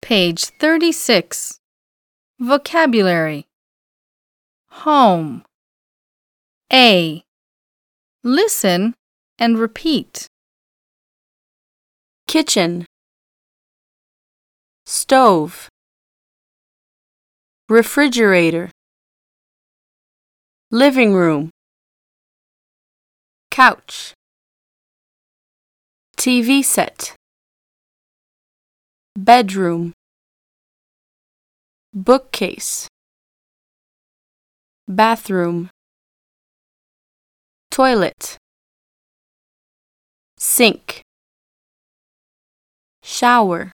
Page 36. Vocabulary. Home. A. Listen and repeat. Kitchen, stove, refrigerator, living room, couch, TV set, bedroom, bookcase, bathroom, toilet, sink, shower.